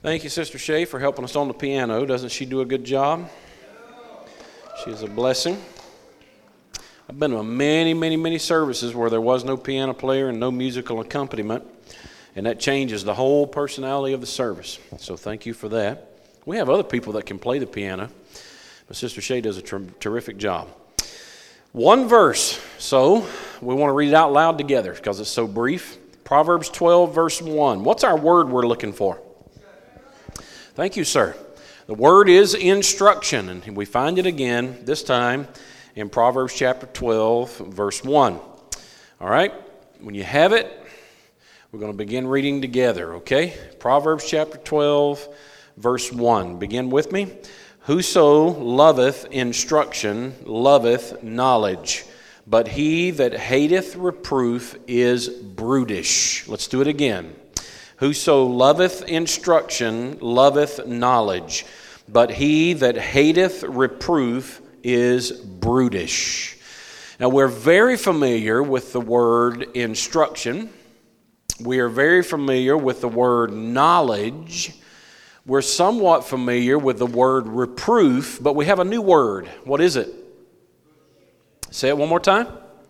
Thank you, Sister Shay, for helping us on the piano. Doesn't she do a good job? She's a blessing. I've been to many services where there was no piano player and no musical accompaniment, and that changes the whole personality of the service. So thank you for that. We have other people that can play the piano, but Sister Shay does a terrific job. One verse, so we want to read it out loud together because it's so brief. Proverbs 12, verse 1. What's our word we're looking for? Thank you, sir. The word is instruction, and we find it again, this time, in Proverbs chapter 12, verse 1. All right, when you have it, we're going to begin reading together, okay? Proverbs chapter 12, verse 1. Begin with me. Whoso loveth instruction loveth knowledge, but he that hateth reproof is brutish. Let's do it again. Whoso loveth instruction loveth knowledge, but he that hateth reproof is brutish. Now we're very familiar with the word instruction. We are very familiar with the word knowledge. We're somewhat familiar with the word reproof, but we have a new word. What is it? Say it one more time.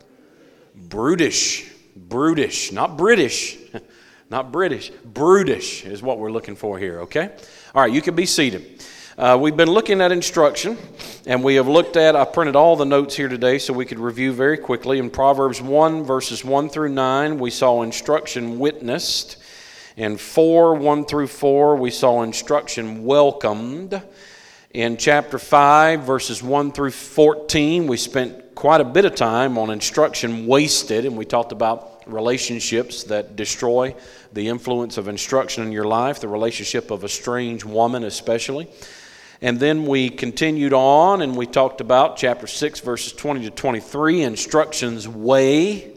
Brutish. Brutish. Not British. Not British. Brutish is what we're looking for here, okay? All right, you can be seated. We've been looking at instruction, and we have looked at, I printed all the notes here today so we could review very quickly. In Proverbs 1, verses 1 through 9, we saw instruction witnessed. In 4, 1 through 4, we saw instruction welcomed. In chapter 5, verses 1 through 14, we spent quite a bit of time on instruction wasted, and we talked about relationships that destroy the influence of instruction in your life, the relationship of a strange woman especially. And then we continued on and we talked about chapter 6, verses 20 to 23, instructions way.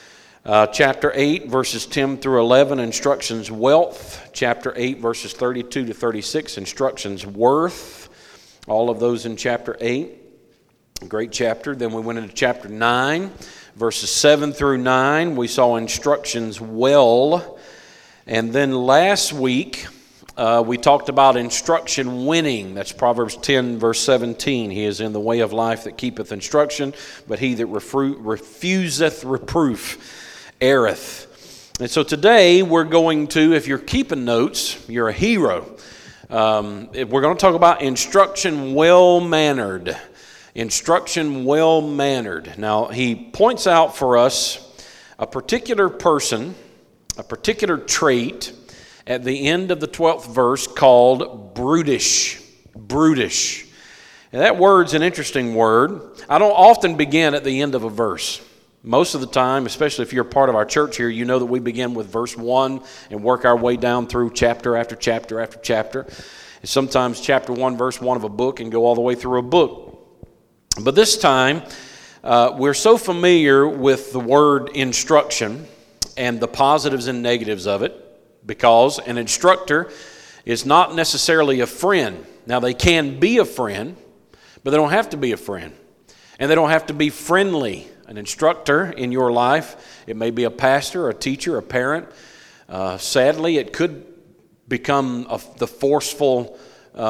Chapter 8, verses 10 through 11, instructions wealth. Chapter 8, verses 32 to 36, instructions worth. All of those in chapter 8. Great chapter. Then we went into chapter 9, verses 7 through 9. We saw instructions well. And then last week, we talked about instruction winning. That's Proverbs 10, verse 17. He is in the way of life that keepeth instruction, but he that refuseth reproof erreth. And so today we're going to, if you're keeping notes, you're a hero. We're going to talk about instruction well-mannered. Instruction well-mannered. Now, he points out for us a particular person, a particular trait at the end of the 12th verse called brutish. Brutish. And that word's an interesting word. I don't often begin at the end of a verse. Most of the time, especially if you're part of our church here, you know that we begin with verse 1 and work our way down through chapter after chapter after chapter. And sometimes chapter 1, verse 1 of a book and go all the way through a book. But this time, we're so familiar with the word instruction and the positives and negatives of it because an instructor is not necessarily a friend. Now, they can be a friend, but they don't have to be a friend. And they don't have to be friendly. An instructor in your life, it may be a pastor, a teacher, a parent. Sadly, it could become the forceful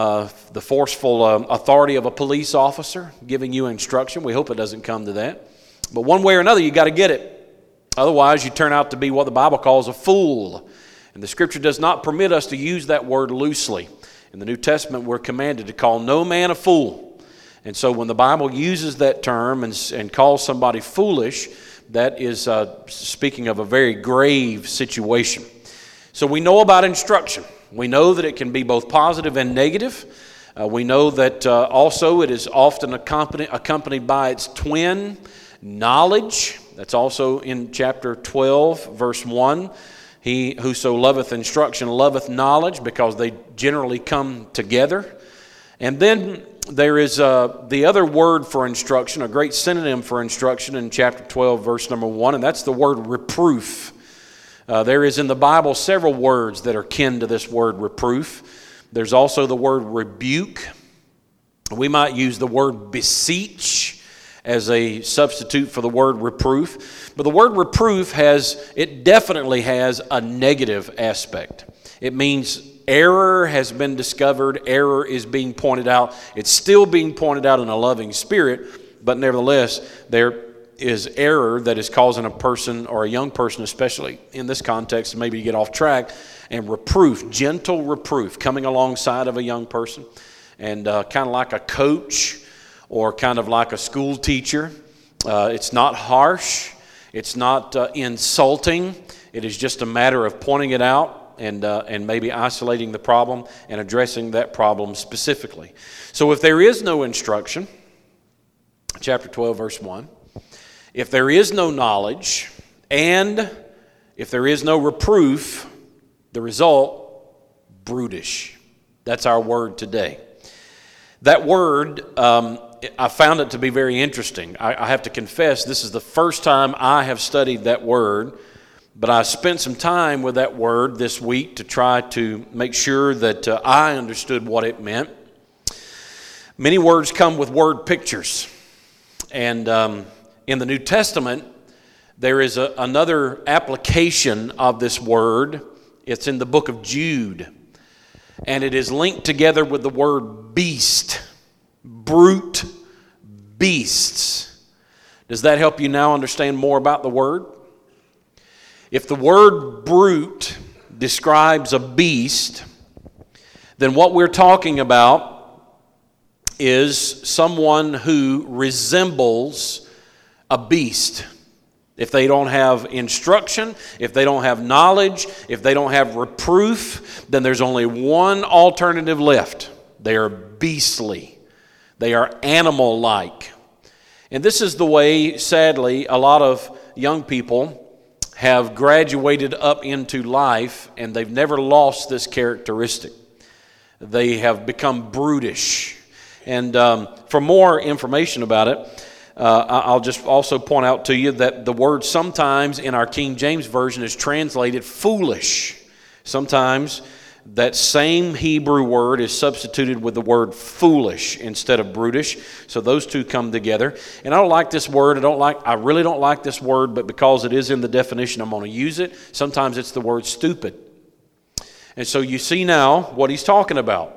authority of a police officer giving you instruction. We hope it doesn't come to that. But one way or another, you got to get it. Otherwise, you turn out to be what the Bible calls a fool. And the Scripture does not permit us to use that word loosely. In the New Testament, we're commanded to call no man a fool. And so when the Bible uses that term and calls somebody foolish, that is speaking of a very grave situation. So we know about instruction. We know that it can be both positive and negative. We know that also it is often accompanied by its twin, knowledge. That's also in chapter 12, verse 1. He whoso loveth instruction loveth knowledge, because they generally come together. And then there is the other word for instruction, a great synonym for instruction in chapter 12, verse number 1, and that's the word reproof. There is in the Bible several words that are kin to this word reproof. There's also the word rebuke. We might use the word beseech as a substitute for the word reproof. But the word reproof definitely has a negative aspect. It means error has been discovered, error is being pointed out. It's still being pointed out in a loving spirit, but nevertheless, there is error that is causing a person, or a young person especially, in this context, maybe to get off track, and reproof, gentle reproof, coming alongside of a young person, and kind of like a coach or kind of like a school teacher. It's not harsh, it's not insulting, it is just a matter of pointing it out and maybe isolating the problem and addressing that problem specifically. So if there is no instruction, chapter 12, verse 1, if there is no knowledge, and if there is no reproof, the result, brutish. That's our word today. That word, I found it to be very interesting. I have to confess, this is the first time I have studied that word, but I spent some time with that word this week to try to make sure that I understood what it meant. Many words come with word pictures, and in the New Testament, there is another application of this word. It's in the book of Jude, and it is linked together with the word beast, brute beasts. Does that help you now understand more about the word? If the word brute describes a beast, then what we're talking about is someone who resembles a beast. If they don't have instruction, if they don't have knowledge, if they don't have reproof, then there's only one alternative left. They are beastly. They are animal-like. And this is the way, sadly, a lot of young people have graduated up into life, and they've never lost this characteristic. They have become brutish. And for more information about it, I'll just also point out to you that the word sometimes in our King James Version is translated foolish. Sometimes that same Hebrew word is substituted with the word foolish instead of brutish. So those two come together. And I don't like this word. I really don't like this word, but because it is in the definition, I'm going to use it. Sometimes it's the word stupid. And so you see now what he's talking about.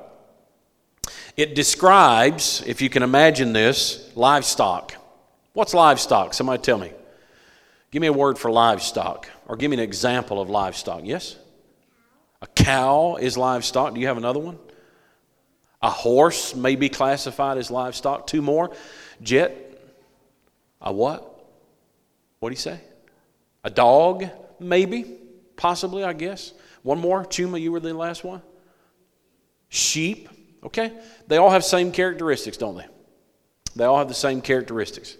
It describes, if you can imagine this, livestock. What's livestock? Somebody tell me. Give me a word for livestock, or give me an example of livestock. Yes? A cow is livestock. Do you have another one? A horse may be classified as livestock. Two more. Jet. A what? What do you say? A dog, maybe. Possibly, I guess. One more. Chuma, you were the last one. Sheep. Okay. They all have the same characteristics, don't they? They all have the same characteristics.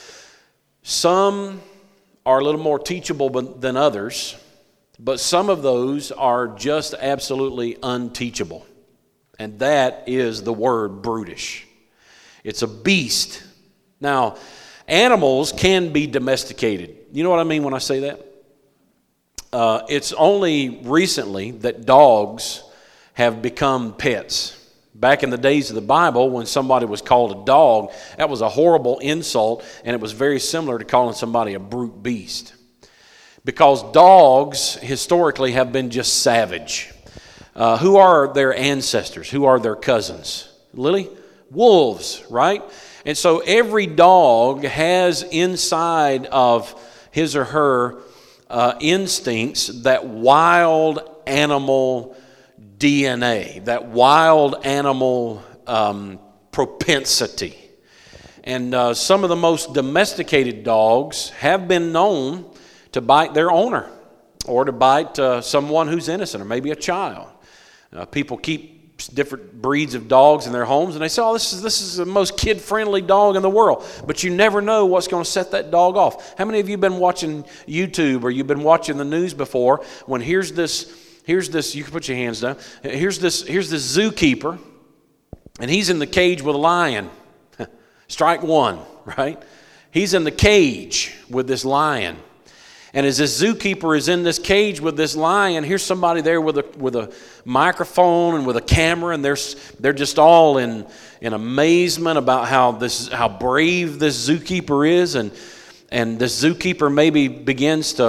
Some are a little more teachable than others, but some of those are just absolutely unteachable. And that is the word brutish. It's a beast. Now, animals can be domesticated. You know what I mean when I say that? It's only recently that dogs have become pets. Back in the days of the Bible, when somebody was called a dog, that was a horrible insult, and it was very similar to calling somebody a brute beast. Because dogs, historically, have been just savage. Who are their ancestors? Who are their cousins? Lily? Wolves, right? And so every dog has inside of his or her instincts that wild animal DNA, that wild animal propensity. And some of the most domesticated dogs have been known to bite their owner or to bite someone who's innocent or maybe a child. People keep different breeds of dogs in their homes, and they say, oh, this is the most kid-friendly dog in the world. But you never know what's going to set that dog off. How many of you have been watching YouTube or you've been watching the news before when here's this, you can put your hands down, here's this zookeeper, and he's in the cage with a lion. Strike one, right? He's in the cage with this lion. And as this zookeeper is in this cage with this lion, here's somebody there with a microphone and with a camera, and they're just all in amazement about how brave this zookeeper is, and this zookeeper maybe begins to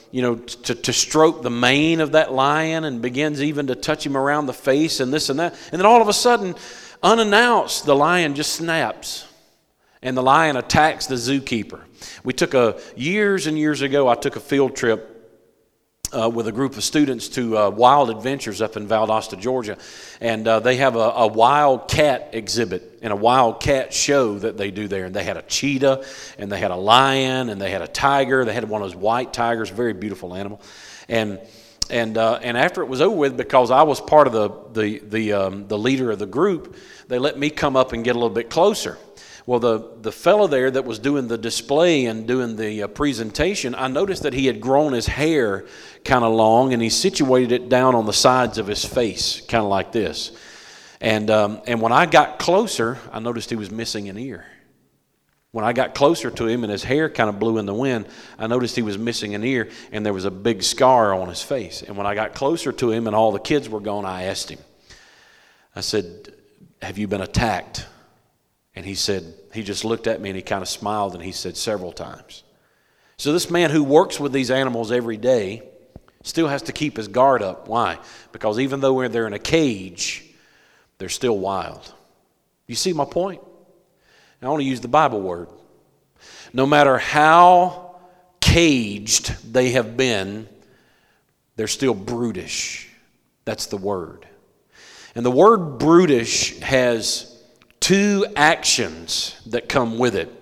to stroke the mane of that lion, and begins even to touch him around the face and this and that. And then all of a sudden, unannounced, the lion just snaps. And the lion attacks the zookeeper. We took years and years ago, I took a field trip with a group of students to Wild Adventures up in Valdosta, Georgia. And they have a wild cat exhibit and a wild cat show that they do there. And they had a cheetah, and they had a lion, and they had a tiger. They had one of those white tigers, very beautiful animal. And after it was over with, because I was part of the leader of the group, they let me come up and get a little bit closer. Well, the fellow there that was doing the display and doing the presentation, I noticed that he had grown his hair kind of long, and he situated it down on the sides of his face, kind of like this. And when I got closer, I noticed he was missing an ear. When I got closer to him and his hair kind of blew in the wind, I noticed he was missing an ear, and there was a big scar on his face. And when I got closer to him and all the kids were gone, I asked him, I said, "Have you been attacked?" And he said, he just looked at me and he kind of smiled, and he said, "Several times." So this man who works with these animals every day still has to keep his guard up. Why? Because even though they're in a cage, they're still wild. You see my point? I want to use the Bible word. No matter how caged they have been, they're still brutish. That's the word. And the word brutish has two actions that come with it.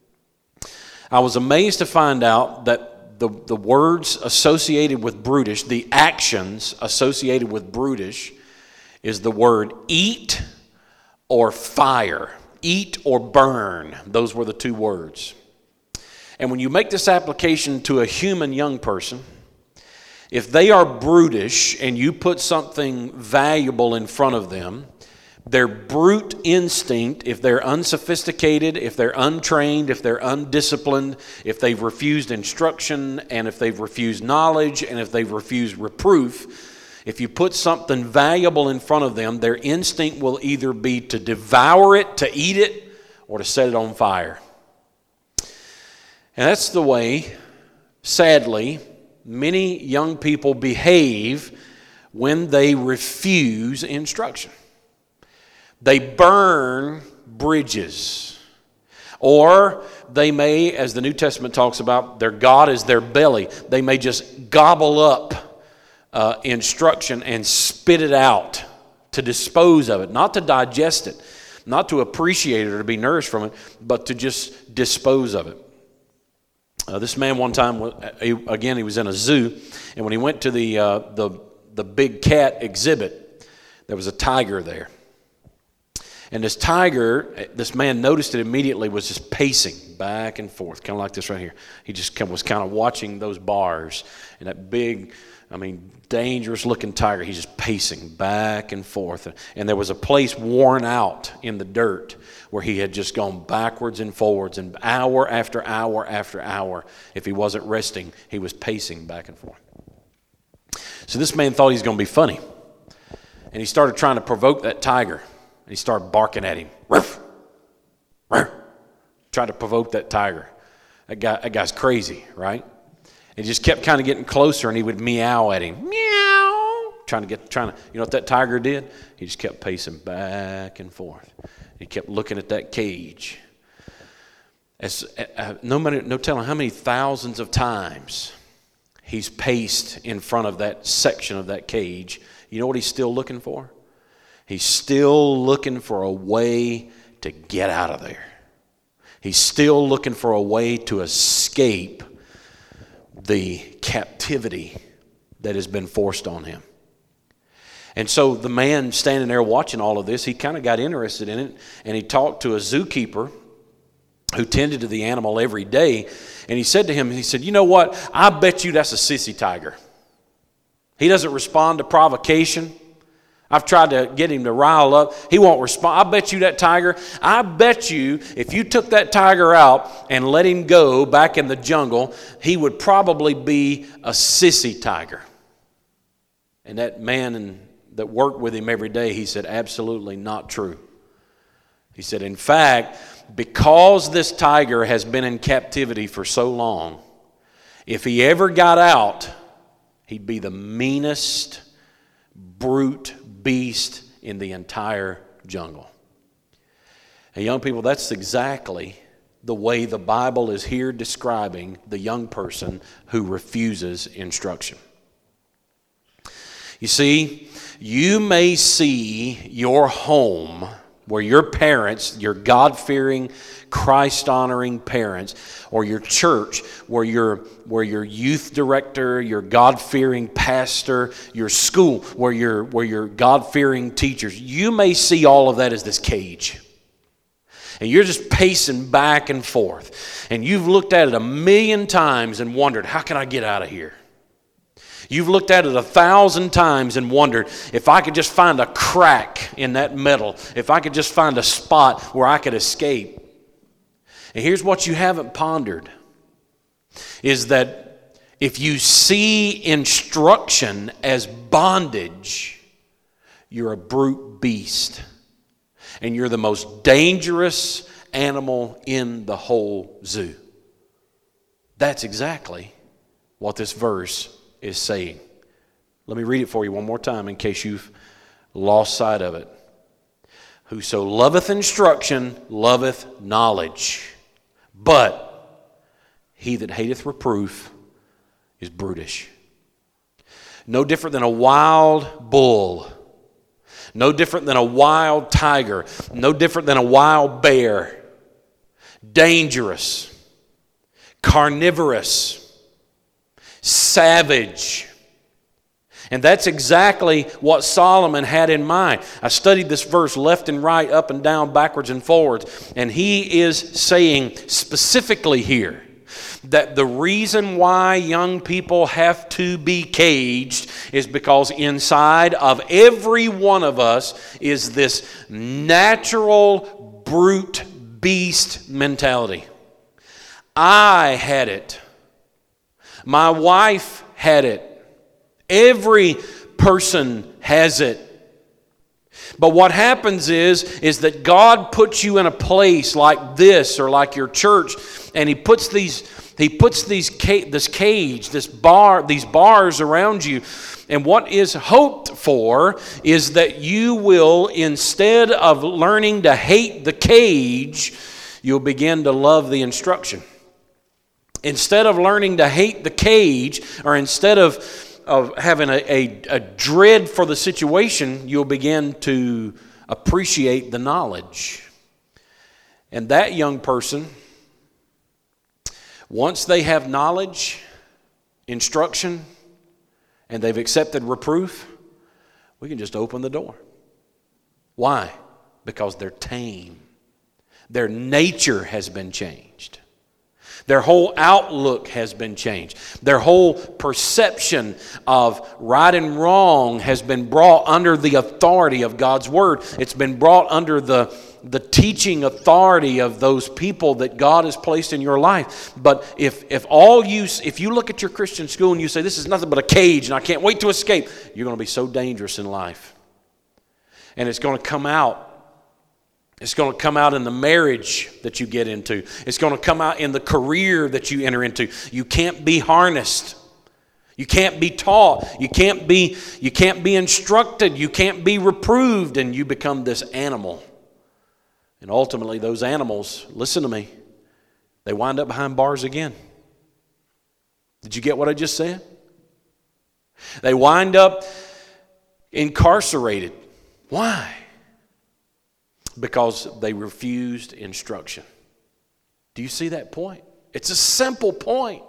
I was amazed to find out that the words associated with brutish, the actions associated with brutish, is the word eat or fire. Eat or burn. Those were the two words. And when you make this application to a human young person, if they are brutish and you put something valuable in front of them, their brute instinct, if they're unsophisticated, if they're untrained, if they're undisciplined, if they've refused instruction, and if they've refused knowledge, and if they've refused reproof, if you put something valuable in front of them, their instinct will either be to devour it, to eat it, or to set it on fire. And that's the way, sadly, many young people behave when they refuse instruction. They burn bridges. Or they may, as the New Testament talks about, their God is their belly. They may just gobble up instruction and spit it out, to dispose of it, not to digest it, not to appreciate it or to be nourished from it, but to just dispose of it. This man one time, he was in a zoo, and when he went to the big cat exhibit, there was a tiger there. And this tiger, this man noticed it immediately, was just pacing back and forth, kind of like this right here. He just was kind of watching those bars, and that big, dangerous looking tiger, he's just pacing back and forth. And there was a place worn out in the dirt where he had just gone backwards and forwards, and hour after hour after hour, if he wasn't resting, he was pacing back and forth. So this man thought he was going to be funny, and he started trying to provoke that tiger. And he started barking at him. Ruff, ruff. Tried to provoke that tiger. That guy's crazy, right? And he just kept kind of getting closer, and he would meow at him. Meow. Trying to, you know what that tiger did? He just kept pacing back and forth. He kept looking at that cage. No telling how many thousands of times he's paced in front of that section of that cage. You know what he's still looking for? He's still looking for a way to get out of there. He's still looking for a way to escape the captivity that has been forced on him. And so the man standing there watching all of this, he kind of got interested in it, and he talked to a zookeeper who tended to the animal every day. And he said to him, "You know what? I bet you that's a sissy tiger. He doesn't respond to provocation. I've tried to get him to rile up. He won't respond. I bet you that tiger, I bet you if you took that tiger out and let him go back in the jungle, he would probably be a sissy tiger." And that man that worked with him every day, he said, "Absolutely not true." He said, "In fact, because this tiger has been in captivity for so long, if he ever got out, he'd be the meanest brute beast in the entire jungle. And young people, that's exactly the way the Bible is here describing the young person who refuses instruction. You see, you may see your home where your parents, your God-fearing, Christ-honoring parents, or your church where your youth director, your God-fearing pastor, your school where your God-fearing teachers, you may see all of that as this cage. And you're just pacing back and forth. And you've looked at it 1,000,000 times and wondered, how can I get out of here? You've looked at it 1,000 times and wondered, if I could just find a crack in that metal, if I could just find a spot where I could escape. And here's what you haven't pondered, is that if you see instruction as bondage, you're a brute beast. And you're the most dangerous animal in the whole zoo. That's exactly what this verse is saying. Let me read it for you one more time in case you've lost sight of it. Whoso loveth instruction loveth knowledge, but he that hateth reproof is brutish. No different than a wild bull. No different than a wild tiger. No different than a wild bear. Dangerous. Carnivorous. Savage. And that's exactly what Solomon had in mind. I studied this verse left and right, up and down, backwards and forwards. And he is saying specifically here that the reason why young people have to be caged is because inside of every one of us is this natural brute beast mentality. I had it. My wife had it. Every person has it. But what happens is that God puts you in a place like this or like your church, and He puts this cage, these bars around you. And what is hoped for is that you will, instead of learning to hate the cage, you'll begin to love the instruction. Instead of learning to hate the cage, or instead of having a dread for the situation, you'll begin to appreciate the knowledge. And that young person, once they have knowledge, instruction, and they've accepted reproof, we can just open the door. Why? Because they're tame. Their nature has been changed. Their whole outlook has been changed. Their whole perception of right and wrong has been brought under the authority of God's Word. It's been brought under the teaching authority of those people that God has placed in your life. But if you look at your Christian school and you say, this is nothing but a cage and I can't wait to escape, you're going to be so dangerous in life. And it's going to come out. It's going to come out in the marriage that you get into. It's going to come out in the career that you enter into. You can't be harnessed. You can't be taught. You can't be instructed. You can't be reproved, and you become this animal. And ultimately, those animals, listen to me, they wind up behind bars again. Did you get what I just said? They wind up incarcerated. Why? Because they refused instruction. Do you see that point? It's a simple point.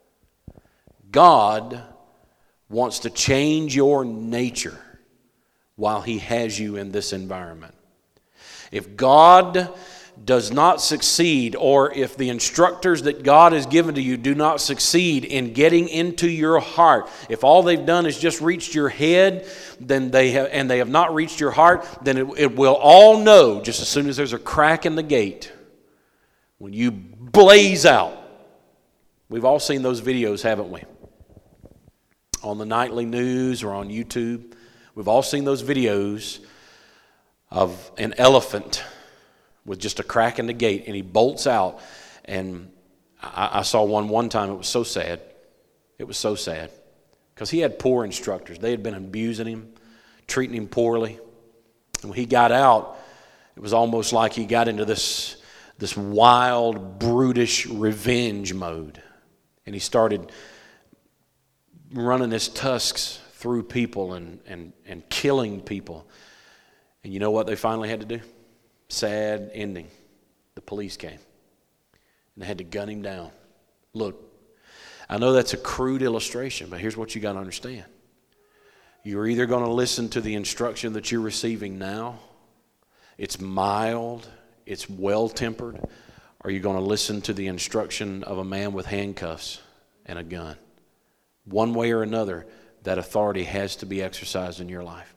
God wants to change your nature while He has you in this environment. If God does not succeed, or if the instructors that God has given to you do not succeed in getting into your heart, if all they've done is just reached your head, then they have not reached your heart, then it will all know just as soon as there's a crack in the gate, when you blaze out. We've all seen those videos, haven't we? On the nightly news or on YouTube. We've all seen those videos of an elephant with just a crack in the gate, and he bolts out. And I saw one time, it was so sad. It was so sad because he had poor instructors. They had been abusing him, treating him poorly. And when he got out, it was almost like he got into this wild, brutish revenge mode. And he started running his tusks through people and killing people. And you know what they finally had to do? Sad ending. The police came. And they had to gun him down. Look, I know that's a crude illustration, but here's what you got to understand. You're either going to listen to the instruction that you're receiving now. It's mild, it's well-tempered, or you're going to listen to the instruction of a man with handcuffs and a gun. One way or another, that authority has to be exercised in your life.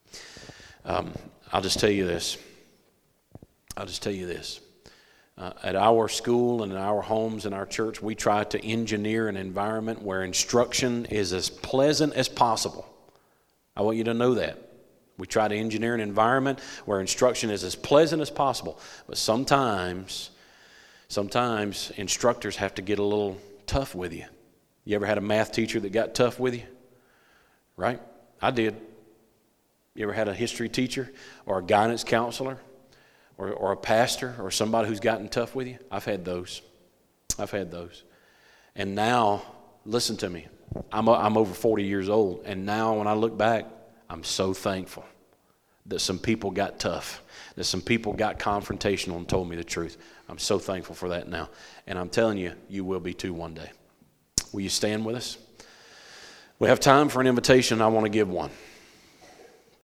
I'll just tell you this. At our school and in our homes and our church, we try to engineer an environment where instruction is as pleasant as possible. I want you to know that. We try to engineer an environment where instruction is as pleasant as possible. But sometimes instructors have to get a little tough with you. You ever had a math teacher that got tough with you? Right? I did. You ever had a history teacher or a guidance counselor or a pastor or somebody who's gotten tough with you? I've had those. And now, listen to me. I'm over 40 years old, and now when I look back, I'm so thankful that some people got tough, that some people got confrontational and told me the truth. I'm so thankful for that now. And I'm telling you, you will be too one day. Will you stand with us? We have time for an invitation. I want to give one.